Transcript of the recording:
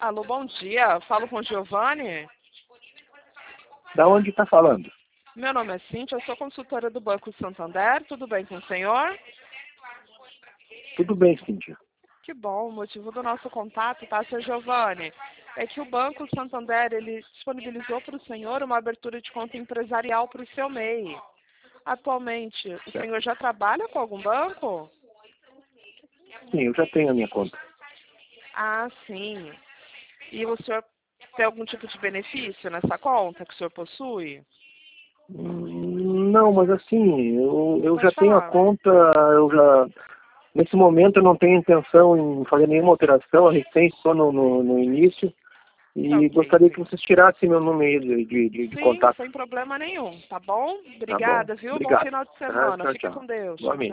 Alô, bom dia. Falo com o Giovanni. Da onde está falando? Meu nome é Cíntia, eu sou consultora do Banco Santander. Tudo bem com o senhor? Tudo bem, Cíntia. Que bom, o motivo do nosso contato, tá, seu Giovanni? É que o Banco Santander, ele disponibilizou para o senhor uma abertura de conta empresarial para o seu MEI. Atualmente, o Certo. senhor já trabalha com algum banco? Sim, eu já tenho a minha conta. Ah, sim. E o senhor tem algum tipo de benefício nessa conta que o senhor possui? Não, mas assim, eu já Pode tenho a falar. conta, nesse momento eu não tenho intenção em fazer nenhuma alteração, a recém estou no início, Tá e ok, gostaria que sim. vocês tirassem meu número de Sim, contato. sem problema nenhum, tá bom? Tá bom? Obrigada, viu? Bom Obrigado. final de Tá, semana. tchau, Fica tchau. com Deus. Tchau, Igualmente. tchau.